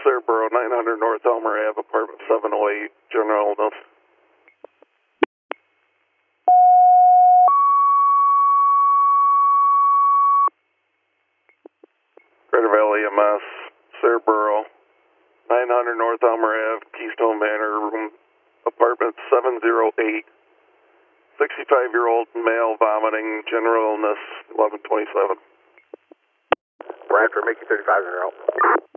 Cerebro, 900 North Elmer Ave, apartment 708, general illness. Crater Valley EMS, Cerebro, 900 North Elmer Ave, Keystone Manor, room, apartment 708. 65-year-old male vomiting, general illness, 1127. Bradford, Mickey 35 0.